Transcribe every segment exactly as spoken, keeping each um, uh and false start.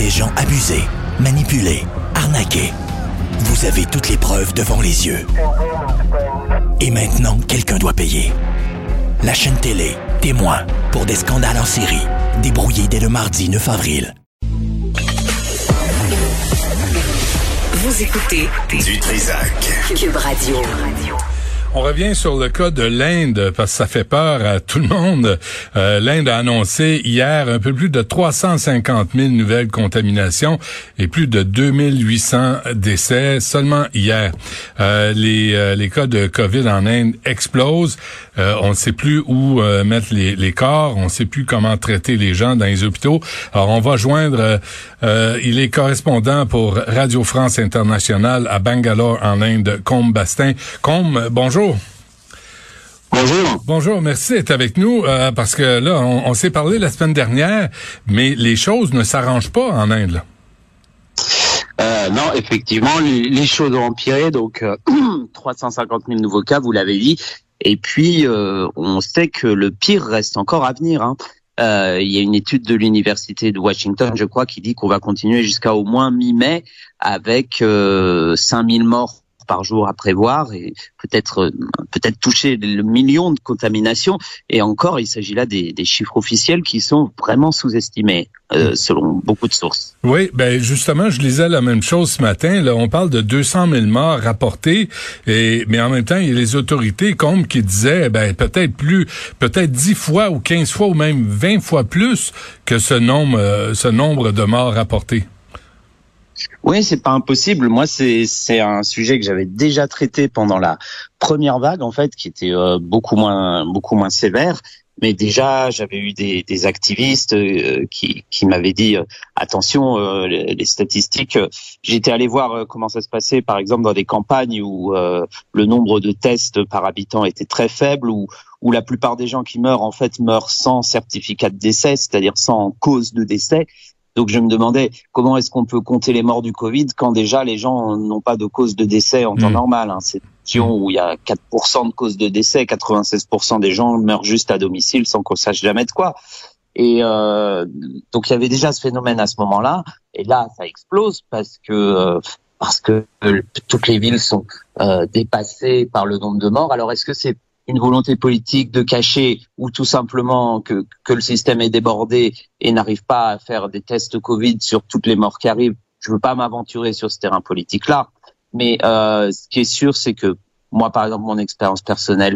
des gens abusés, manipulés, arnaqués. Vous avez toutes les preuves devant les yeux. Et maintenant, quelqu'un doit payer. La chaîne télé, témoin, pour des scandales en série, débrouillés dès le mardi neuf avril. Vous écoutez Du Trizac. Cube Radio. On revient sur le cas de l'Inde parce que ça fait peur à tout le monde. Euh, L'Inde a annoncé hier un peu plus de trois cent cinquante mille nouvelles contaminations et plus de deux mille huit cents décès seulement hier. Euh, les, euh, les cas de COVID en Inde explosent. Euh, on ne sait plus où euh, mettre les, les corps. On ne sait plus comment traiter les gens dans les hôpitaux. Alors, on va joindre... Euh, euh, il est correspondant pour Radio France Internationale à Bangalore en Inde, Combe Bastin. Combe, bonjour. Bonjour. Bonjour, merci d'être avec nous, euh, parce que là, on, on s'est parlé la semaine dernière, mais les choses ne s'arrangent pas en Inde, là. Euh, non, effectivement, les, les choses ont empiré, donc euh, trois cent cinquante mille nouveaux cas, vous l'avez dit, et puis euh, on sait que le pire reste encore à venir, hein. Euh, il y a une étude de l'université de Washington, je crois, qui dit qu'on va continuer jusqu'à au moins mi-mai avec euh, cinq mille morts par jour à prévoir et peut-être peut-être toucher le million de contaminations. Et encore, il s'agit là des, des chiffres officiels qui sont vraiment sous-estimés euh, selon beaucoup de sources. Oui, ben justement, je lisais la même chose ce matin. Là, on parle de deux cent mille morts rapportés, et mais en même temps, il y a les autorités comme qui disaient, ben peut-être plus, peut-être dix fois ou quinze fois ou même vingt fois plus que ce nombre, euh, ce nombre de morts rapportés. Oui, c'est pas impossible. Moi, c'est c'est un sujet que j'avais déjà traité pendant la première vague, en fait, qui était euh, beaucoup moins beaucoup moins sévère. Mais déjà, j'avais eu des, des activistes euh, qui qui m'avaient dit euh, attention, euh, les, les statistiques. Euh, j'étais allé voir euh, comment ça se passait, par exemple, dans des campagnes où euh, le nombre de tests par habitant était très faible, où où la plupart des gens qui meurent, en fait, meurent sans certificat de décès, c'est-à-dire sans cause de décès. Donc je me demandais comment est-ce qu'on peut compter les morts du Covid quand déjà les gens n'ont pas de cause de décès en temps mmh. normal, hein. C'est une région où il y a quatre pour cent de causes de décès, quatre-vingt-seize pour cent des gens meurent juste à domicile sans qu'on sache jamais de quoi. Et euh, donc il y avait déjà ce phénomène à ce moment-là, et là ça explose parce que euh, parce que euh, toutes les villes sont euh, dépassées par le nombre de morts. Alors est-ce que c'est une volonté politique de cacher ou tout simplement que, que le système est débordé et n'arrive pas à faire des tests Covid sur toutes les morts qui arrivent? Je veux pas m'aventurer sur ce terrain politique-là, mais euh, ce qui est sûr, c'est que moi, par exemple, mon expérience personnelle,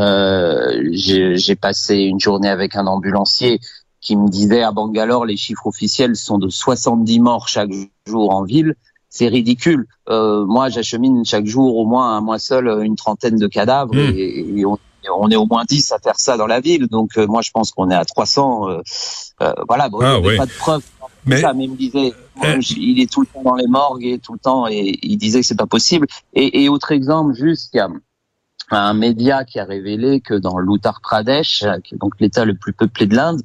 euh, j'ai, j'ai passé une journée avec un ambulancier qui me disait à Bangalore, les chiffres officiels sont de soixante-dix morts chaque jour en ville. C'est ridicule. Euh, moi, j'achemine chaque jour au moins à moi seul une trentaine de cadavres, mmh. et, et on, on est au moins dix à faire ça dans la ville. Donc euh, moi, je pense qu'on est à trois cents. Euh, euh, voilà, bon, ah, il n'y avait oui. pas de preuves. Mais... Ça, mais il me disait, euh... il est tout le temps dans les morgues et tout le temps, et il disait que c'est pas possible. Et, et autre exemple, juste, il y a un média qui a révélé que dans l'Uttar Pradesh, qui est donc l'État le plus peuplé de l'Inde,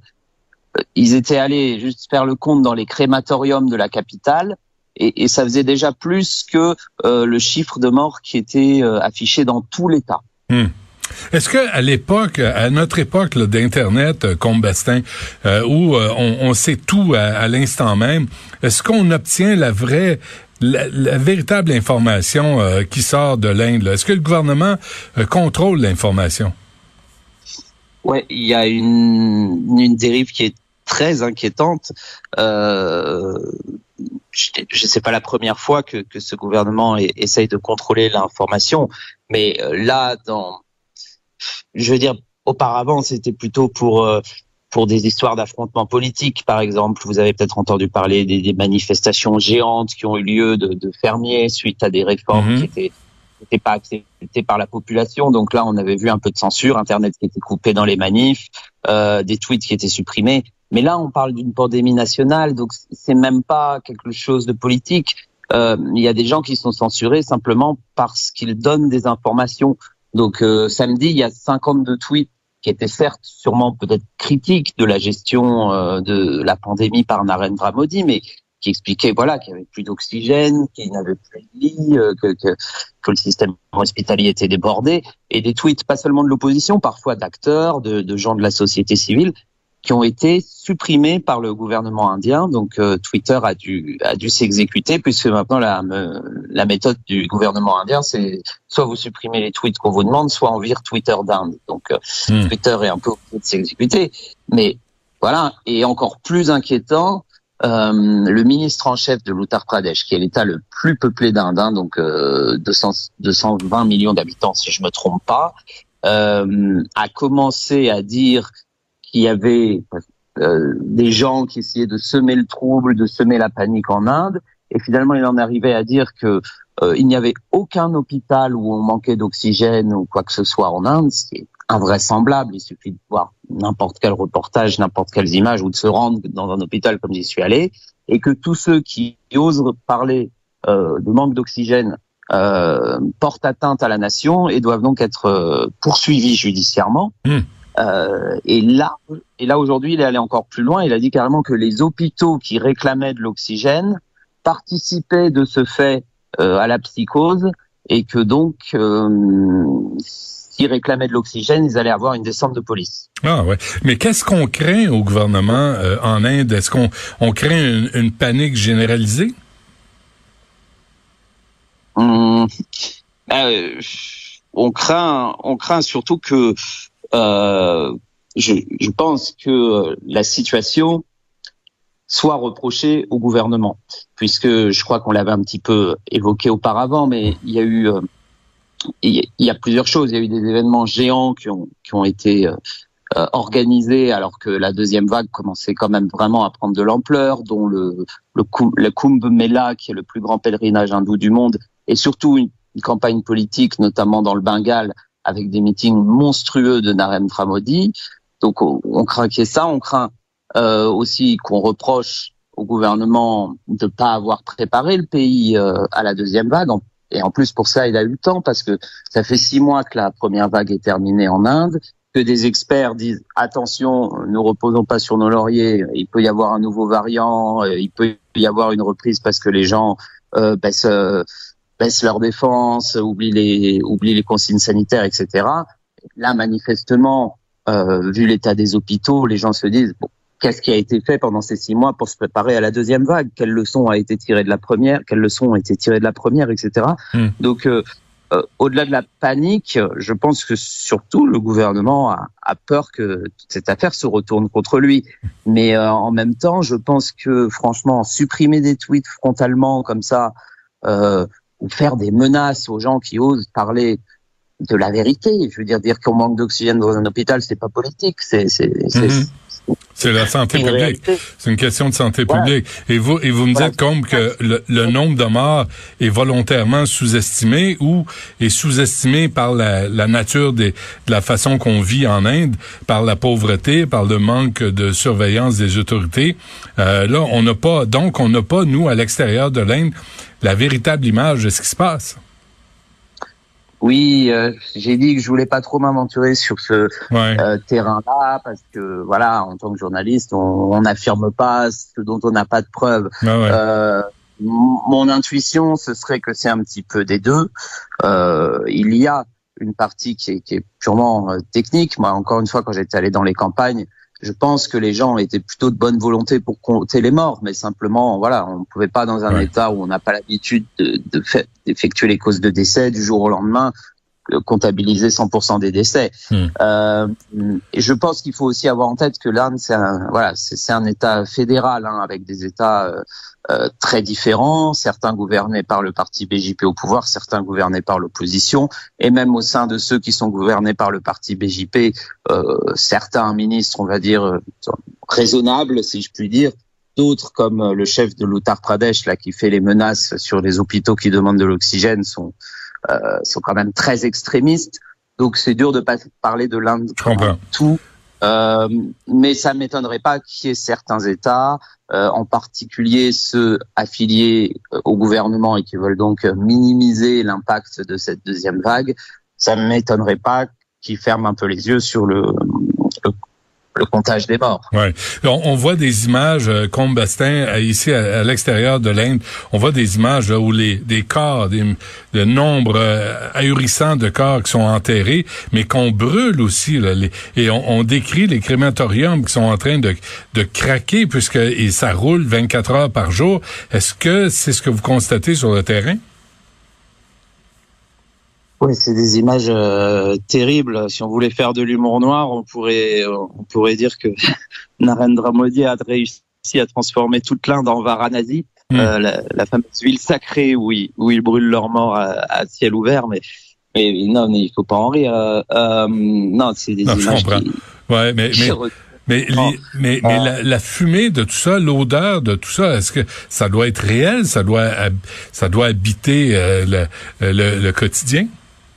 ils étaient allés juste faire le compte dans les crématoriums de la capitale. Et, et ça faisait déjà plus que euh, le chiffre de morts qui était euh, affiché dans tout l'État. Hum. Est-ce que à l'époque, à notre époque là, d'Internet, euh, Combe Bastin, euh, où euh, on, on sait tout à, à l'instant même, est-ce qu'on obtient la vraie, la, la véritable information euh, qui sort de l'Inde, là? Est-ce que le gouvernement euh, contrôle l'information? Ouais, il y a une, une dérive qui est très inquiétante. Euh, je sais pas la première fois que, que ce gouvernement est, essaye de contrôler l'information, mais là, dans, je veux dire, auparavant, c'était plutôt pour pour des histoires d'affrontements politiques, par exemple. Vous avez peut-être entendu parler des, des manifestations géantes qui ont eu lieu de, de fermiers suite à des réformes mmh. qui étaient n'étaient pas acceptées par la population. Donc là, on avait vu un peu de censure, Internet qui était coupé dans les manifs, euh, des tweets qui étaient supprimés. Mais là, on parle d'une pandémie nationale, donc c'est même pas quelque chose de politique. Euh, il y a des gens qui sont censurés simplement parce qu'ils donnent des informations. Donc euh, samedi, il y a cinquante-deux tweets qui étaient certes sûrement peut-être critiques de la gestion euh, de la pandémie par Narendra Modi, mais qui expliquaient voilà qu'il y avait plus d'oxygène, qu'il n'y avait plus de lits, euh, que, que que le système hospitalier était débordé, et des tweets pas seulement de l'opposition, parfois d'acteurs, de, de gens de la société civile, qui ont été supprimés par le gouvernement indien. Donc euh, Twitter a dû a dû s'exécuter, puisque maintenant la la méthode du gouvernement indien, c'est soit vous supprimez les tweets qu'on vous demande, soit on vire Twitter d'Inde. Donc euh, mmh. Twitter est un peu obligé de s'exécuter. Mais voilà, et encore plus inquiétant, euh, le ministre en chef de l'Uttar Pradesh, qui est l'État le plus peuplé d'Inde, hein, donc euh, deux cent vingt millions d'habitants si je me trompe pas, euh, a commencé à dire qu'il y avait euh, des gens qui essayaient de semer le trouble, de semer la panique en Inde, et finalement il en arrivait à dire que euh, il n'y avait aucun hôpital où on manquait d'oxygène ou quoi que ce soit en Inde, ce qui est invraisemblable. Il suffit de voir n'importe quel reportage, n'importe quelles images, ou de se rendre dans un hôpital comme j'y suis allé, et que tous ceux qui osent parler euh, de manque d'oxygène euh, portent atteinte à la nation et doivent donc être euh, poursuivis judiciairement. Mmh. Euh, et là, et là aujourd'hui, il est allé encore plus loin. Il a dit carrément que les hôpitaux qui réclamaient de l'oxygène participaient de ce fait euh, à la psychose, et que donc, euh, s'ils réclamaient de l'oxygène, ils allaient avoir une descente de police. Ah ouais. Mais qu'est-ce qu'on craint au gouvernement euh, en Inde? Est-ce qu'on on craint une, une panique généralisée? Hum, euh, on craint, on craint surtout que Euh, je, je pense que la situation soit reprochée au gouvernement, puisque je crois qu'on l'avait un petit peu évoqué auparavant, mais il y a eu, euh, il y a plusieurs choses. Il y a eu des événements géants qui ont qui ont été euh, organisés alors que la deuxième vague commençait quand même vraiment à prendre de l'ampleur, dont le le, le Kumbh Mela, qui est le plus grand pèlerinage hindou du monde, et surtout une, une campagne politique, notamment dans le Bengale, avec des meetings monstrueux de Narendra Modi. Donc on, on craint qu'il y ait ça, on craint euh, aussi qu'on reproche au gouvernement de pas avoir préparé le pays euh, à la deuxième vague. Et en plus pour ça, il a eu le temps, parce que ça fait six mois que la première vague est terminée en Inde, que des experts disent attention, ne reposons pas sur nos lauriers, il peut y avoir un nouveau variant, il peut y avoir une reprise parce que les gens euh, baissent euh, baissent leur défense, oublient les, oublient les consignes sanitaires, et cetera. Là, manifestement, euh, vu l'état des hôpitaux, les gens se disent, bon, qu'est-ce qui a été fait pendant ces six mois pour se préparer à la deuxième vague? Quelles leçons a été tirées de la première? Quelles leçons ont été tirées de la première, et cetera. Mmh. Donc, euh, euh, au-delà de la panique, je pense que surtout le gouvernement a, a peur que toute cette affaire se retourne contre lui. Mais euh, en même temps, je pense que, franchement, supprimer des tweets frontalement comme ça, euh, ou faire des menaces aux gens qui osent parler de la vérité. Je veux dire, dire qu'on manque d'oxygène dans un hôpital, c'est pas politique, c'est c'est c'est, mm-hmm. c'est, c'est la santé publique. Réalité. C'est une question de santé voilà. publique. Et vous et vous me voilà. dites comme que le, le nombre de morts est volontairement sous-estimé ou est sous-estimé par la, la nature des, de la façon qu'on vit en Inde, par la pauvreté, par le manque de surveillance des autorités. Euh, là, on n'a pas, donc on n'a pas, nous, à l'extérieur de l'Inde, la véritable image de ce qui se passe. Oui, euh, j'ai dit que je voulais pas trop m'aventurer sur ce ouais. euh, terrain-là, parce que voilà, en tant que journaliste, on n'affirme pas ce dont on n'a pas de preuves. Ah ouais. euh, m- mon intuition, ce serait que c'est un petit peu des deux. Euh, il y a une partie qui est, qui est purement euh, technique. Moi, encore une fois, quand j'étais allé dans les campagnes, je pense que les gens étaient plutôt de bonne volonté pour compter les morts, mais simplement, voilà, on ne pouvait pas, dans un ouais. état où on n'a pas l'habitude de, de fait, d'effectuer les causes de décès du jour au lendemain, comptabiliser cent pour cent des décès. Mmh. Euh, et je pense qu'il faut aussi avoir en tête que l'Inde, c'est un, voilà, c'est, c'est un État fédéral, hein, avec des États euh, euh, très différents, certains gouvernés par le parti B J P au pouvoir, certains gouvernés par l'opposition, et même au sein de ceux qui sont gouvernés par le parti B J P, euh, certains ministres, on va dire, euh, raisonnables, si je puis dire, d'autres, comme le chef de l'Uttar Pradesh, là, qui fait les menaces sur les hôpitaux qui demandent de l'oxygène, sont Euh, sont quand même très extrémistes. Donc c'est dur de pas parler de l'Inde comme tout. Euh, mais ça m'étonnerait pas qu'il y ait certains États, euh, en particulier ceux affiliés au gouvernement et qui veulent donc minimiser l'impact de cette deuxième vague. Ça m'étonnerait pas qu'ils ferment un peu les yeux sur le, le le comptage des morts. Ouais. On, on voit des images, euh, Combestin, ici à, à l'extérieur de l'Inde, on voit des images là, où les des corps, des, de nombre euh, ahurissant de corps qui sont enterrés, mais qu'on brûle aussi. Là, les, et on, on décrit les crématoriums qui sont en train de, de craquer puisque et ça roule vingt-quatre heures par jour. Est-ce que c'est ce que vous constatez sur le terrain? Oui, c'est des images euh, terribles. Si on voulait faire de l'humour noir, on pourrait on pourrait dire que Narendra Modi a réussi à transformer toute l'Inde en Varanasi, mmh. euh, la, la fameuse ville sacrée où ils où ils brûlent leurs morts à, à ciel ouvert. Mais mais non, mais il faut pas en rire. Euh, euh, non, c'est des non, images. Je comprends. Qui, ouais, mais mais. Mais, les, mais, mais la, la fumée de tout ça, l'odeur de tout ça, est-ce que ça doit être réel? Ça doit, ça doit habiter euh, le, le, le quotidien?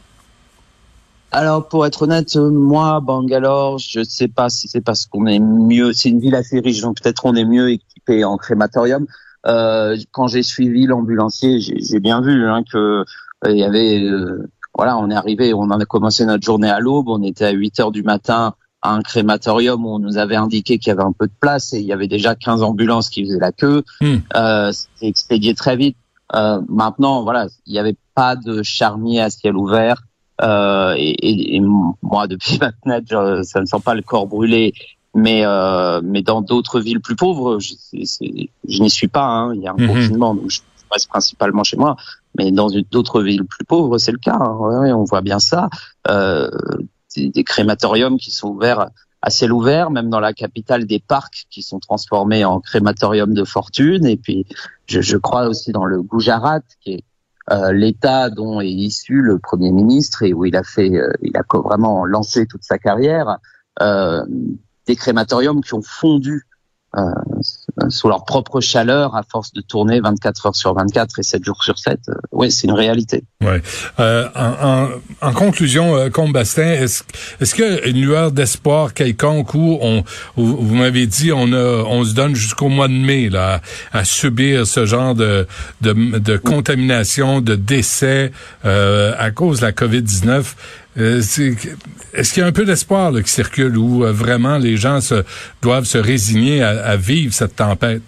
Alors, pour être honnête, moi, Bangalore, je sais pas si c'est parce qu'on est mieux, c'est une ville assez riche, donc peut-être on est mieux équipé en crématorium. Euh, quand j'ai suivi l'ambulancier, j'ai, j'ai bien vu hein, que il euh, y avait, euh, voilà, on est arrivé, on en a commencé notre journée à l'aube, on était à huit heures du matin à un crématorium où on nous avait indiqué qu'il y avait un peu de place et il y avait déjà quinze ambulances qui faisaient la queue. Mmh. Euh, c'était expédié très vite. Euh, maintenant, voilà, il n'y avait pas de charnier à ciel ouvert. Euh, et, et, et moi, depuis ma fenêtre, ça ne sent pas le corps brûlé. Mais euh, mais dans d'autres villes plus pauvres, je, c'est, c'est, je n'y suis pas. Hein, il y a un mmh. confinement, donc je reste principalement chez moi. Mais dans une, d'autres villes plus pauvres, c'est le cas. Hein, ouais, on voit bien ça. Euh, Des, des crématoriums qui sont ouverts à ciel ouvert, même dans la capitale, des parcs qui sont transformés en crématorium de fortune. Et puis, je, je crois aussi dans le Gujarat, qui est euh, l'État dont est issu le Premier ministre et où il a fait, euh, il a vraiment lancé toute sa carrière, euh, des crématoriums qui ont fondu euh, sous leur propre chaleur à force de tourner vingt-quatre heures sur vingt-quatre et sept jours sur sept. Euh, oui, c'est une réalité. Ouais. Euh, en, en, en conclusion, euh, Combestin, est-ce, est-ce qu'il y a une lueur d'espoir quelconque où on, où, vous m'avez dit, on a, on se donne jusqu'au mois de mai là à, à subir ce genre de, de, de contamination, de décès euh, à cause de la covid dix-neuf. Euh, c'est, est-ce qu'il y a un peu d'espoir là, qui circule où euh, vraiment les gens se, doivent se résigner à, à vivre cette tempête?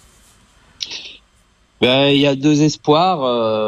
Ben, il y a deux espoirs. Euh,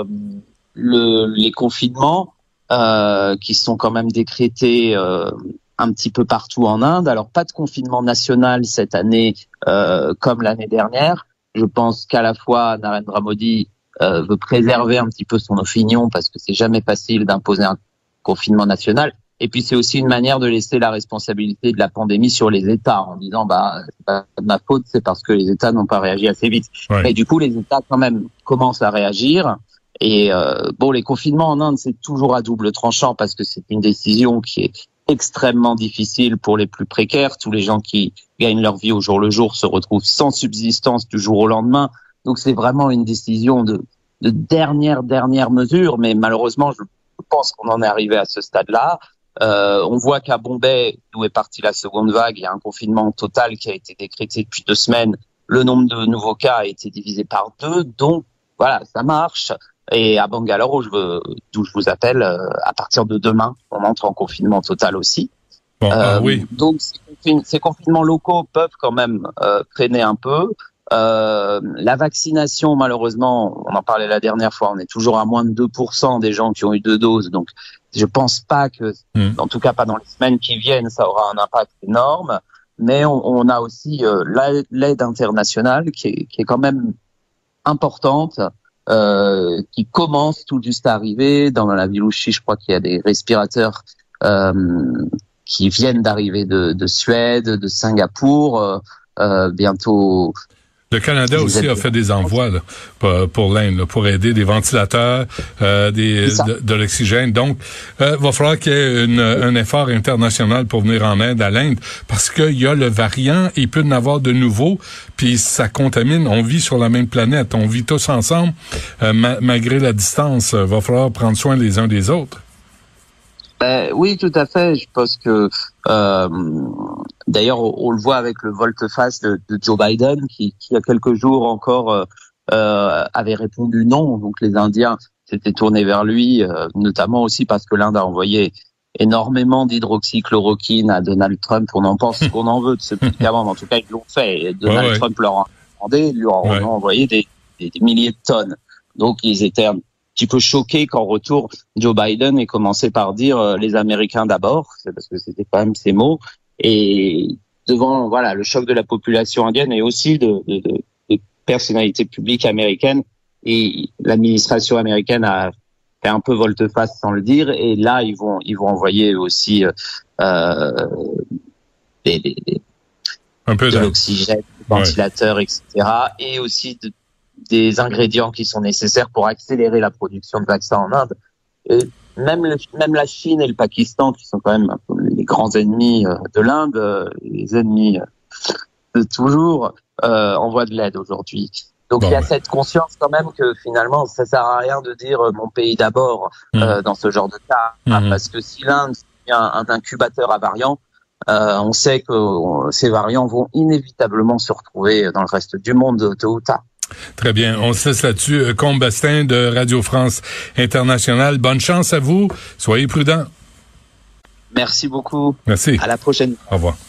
le, les confinements euh, qui sont quand même décrétés euh, un petit peu partout en Inde. Alors, pas de confinement national cette année euh, comme l'année dernière. Je pense qu'à la fois Narendra Modi euh, veut préserver un petit peu son opinion parce que c'est jamais facile d'imposer un confinement national. Et puis, c'est aussi une manière de laisser la responsabilité de la pandémie sur les États en disant, bah, c'est pas de ma faute, c'est parce que les États n'ont pas réagi assez vite. Ouais. Et du coup, les États, quand même, commencent à réagir. Et, euh, bon, les confinements en Inde, c'est toujours à double tranchant parce que c'est une décision qui est extrêmement difficile pour les plus précaires. Tous les gens qui gagnent leur vie au jour le jour se retrouvent sans subsistance du jour au lendemain. Donc, c'est vraiment une décision de, de dernière, dernière mesure. Mais malheureusement, je Je pense qu'on en est arrivé à ce stade-là. Euh, on voit qu'à Bombay, d'où est partie la seconde vague, il y a un confinement total qui a été décrété depuis deux semaines. Le nombre de nouveaux cas a été divisé par deux. Donc, voilà, ça marche. Et à Bangalore, où je veux, d'où je vous appelle, euh, à partir de demain, on entre en confinement total aussi. Bon, euh, ah oui. Donc, ces, confin- ces confinements locaux peuvent quand même euh, freiner un peu. Euh, la vaccination, malheureusement, on en parlait la dernière fois, on est toujours à moins de deux pour cent des gens qui ont eu deux doses. Donc, je pense pas que, mmh. en tout cas pas dans les semaines qui viennent, ça aura un impact énorme. Mais on, on a aussi euh, l'aide internationale qui est, qui est quand même importante, euh, qui commence tout juste à arriver. Dans la ville où je suis, je crois qu'il y a des respirateurs euh, qui viennent d'arriver de, de Suède, de Singapour. Euh, euh, bientôt... Le Canada aussi a fait des envois là, pour, pour l'Inde, là, pour aider des ventilateurs, euh, des, de, de l'oxygène. Donc, euh, va falloir qu'il y ait une, un effort international pour venir en aide à l'Inde, parce qu'il y a le variant, il peut y en avoir de nouveaux, puis ça contamine. On vit sur la même planète, on vit tous ensemble, euh, ma, malgré la distance. Euh, va falloir prendre soin les uns des autres. Euh, oui, tout à fait. Je pense que euh, d'ailleurs, on, on le voit avec le volte-face de, de Joe Biden, qui, qui il y a quelques jours encore euh, euh, avait répondu non. Donc les Indiens s'étaient tournés vers lui, euh, notamment aussi parce que l'Inde a envoyé énormément d'hydroxychloroquine à Donald Trump. On en pense ce qu'on en veut de ce médicament, mais en tout cas, ils l'ont fait. Et Donald ouais, ouais. Trump leur a demandé, ils lui ont ouais. envoyé des, des, des milliers de tonnes. Donc, ils étaient un petit peu choqués qu'en retour, Joe Biden ait commencé par dire euh, les Américains d'abord, c'est parce que c'était quand même ses mots. Et devant voilà le choc de la population indienne et aussi de, de, de, de personnalités publiques américaines, et l'administration américaine a fait un peu volte-face sans le dire. Et là, ils vont ils vont envoyer aussi euh, des, des, des un peu de l'oxygène, des ventilateurs, ouais. et cetera. Et aussi de, des ingrédients qui sont nécessaires pour accélérer la production de vaccins en Inde. Et même, le, même la Chine et le Pakistan, qui sont quand même un peu les grands ennemis de l'Inde, les ennemis de toujours, euh, envoient de l'aide aujourd'hui. Donc bon, il y a ouais. cette conscience quand même que finalement, ça sert à rien de dire « mon pays d'abord mmh. » euh, dans ce genre de cas, mmh. parce que si l'Inde est un, un incubateur à variants, euh, on sait que on, ces variants vont inévitablement se retrouver dans le reste du monde tôt ou tard. Très bien. On se laisse là-dessus. Combe Bastin de Radio France Internationale. Bonne chance à vous. Soyez prudents. Merci beaucoup. Merci. À la prochaine. Au revoir.